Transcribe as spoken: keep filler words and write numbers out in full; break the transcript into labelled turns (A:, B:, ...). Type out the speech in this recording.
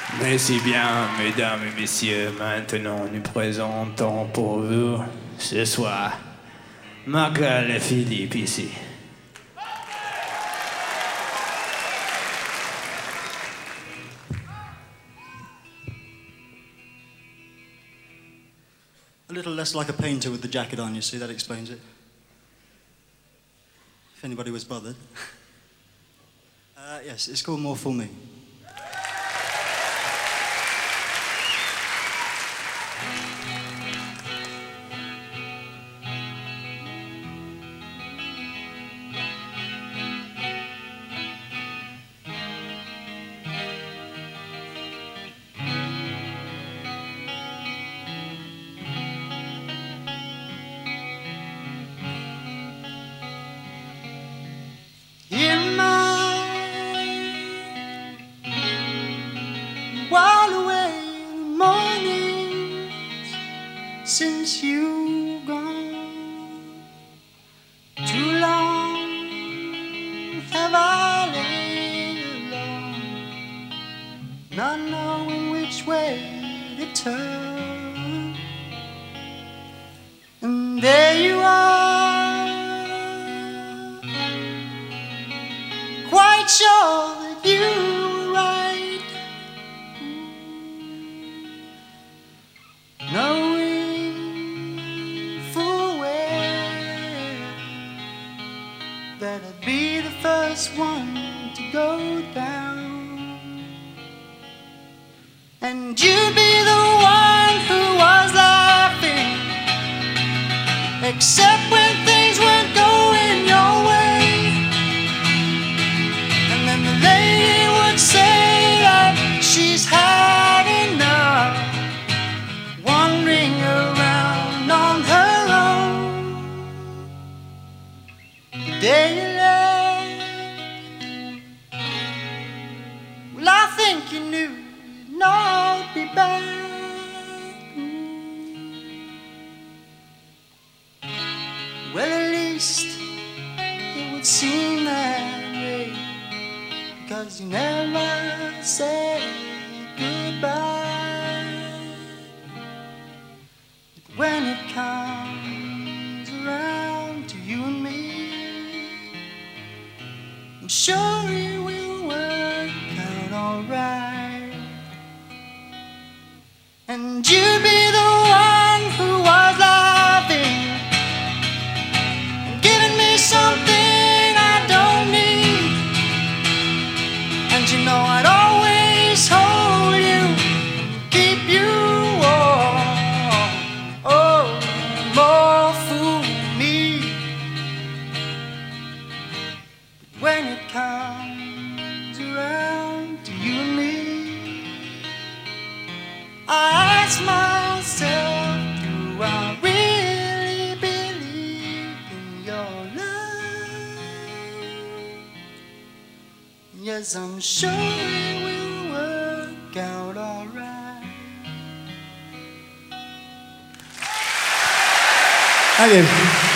A: Merci bien, mesdames et messieurs, maintenant nous présentons pour vous ce soir Michael et Philippe ici.
B: A little less like a painter with the jacket on, you see, that explains it. If anybody was bothered. Uh, yes, it's called More For Me.
C: In my while away mornings since you've gone, too long have I laid alone, not knowing which way to turn. And there you are, quite sure that you were right, knowing full well that I'd be the first one to go down, and you'd be the one who was laughing, except when things weren't going your way. Lady would say that she's had enough, wandering around on her own. The day you left, well, I think you knew you'd not be back. Well, at least it would seem that way, 'cause you never said goodbye. But when it comes around to you and me, I'm sure it will work out alright. And you'd be the one who was laughing and giving me something I don't need. And you know I'd always hold you, keep you warm. Oh, more for me. But when it comes around to you and me, I ask myself, do I really believe in your love? Yes, I'm sure it will work out alright.
B: Thank you.